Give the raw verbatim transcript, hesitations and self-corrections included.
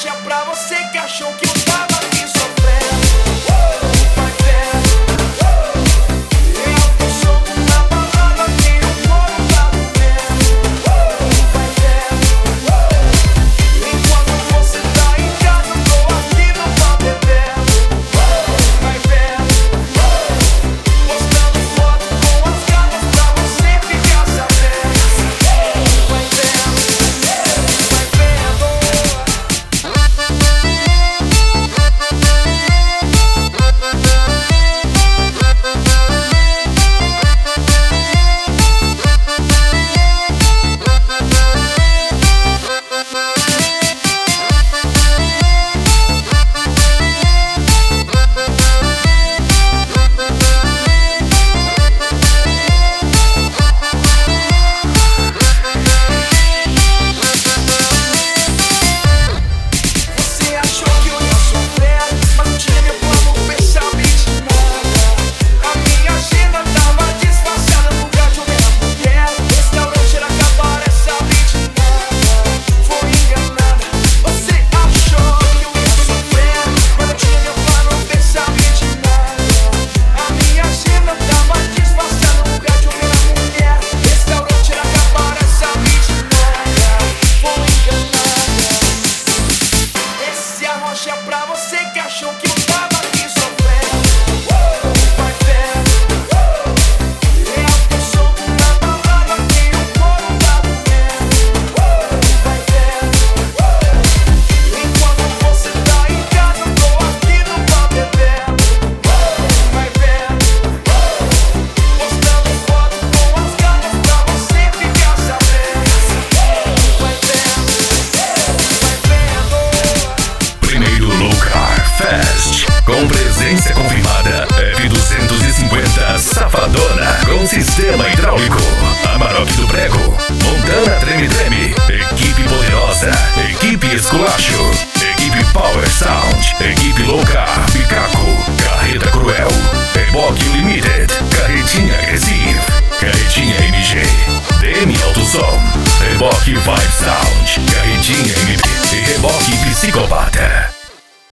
rocha pra você que achou que eu tava aqui sofrendo. Vai vendo, é alto som na balada que o couro tá doendo. Vai vendo, enquanto você tá em casa eu tô aqui no bar bebendo. Vai vendo, postando foto com as gatas pra você ficar sabendo. Vai vendo, vai vendo. Você achou que eu ia sofrer, mas não tinha meu plano, pensamento de nada. A minha agenda tava disfarçada no lugar de uma mulher. Restaurante era acabar essa vida de nada. Foi enganada. Você achou que eu ia sofrer, mas não tinha meu plano, pensamento de nada. A minha agenda tava disfarçada no lugar de uma mulher. Restaurante era acabar essa vida de nada. Foi enganada. Esse arrocha é pra você que achou que eu tava aqui sofrendo. Vai vendo, é alto som na balada que o couro tá doendo. Vai vendo, enquanto você tá em casa eu tô aqui no bar bebendo. Vai vendo, postando foto com as gatas pra você ficar sabendo. Vai vendo, vai vendo. Primeiro Low Car Fest, com presença confirmada, F duzentos e cinquenta Safadona, com sistema hidráulico, Amarok do Prego, Montana Treme Treme, equipe poderosa, equipe Esculacho, equipe Power Sound, equipe Low Car Picaco, Carreta Cruel, Reboque Limited, Carretinha Agressive, Carretinha M G, D M Alto Som, Reboque Vibe Sound, Carretinha M P e Reboque Psicopata.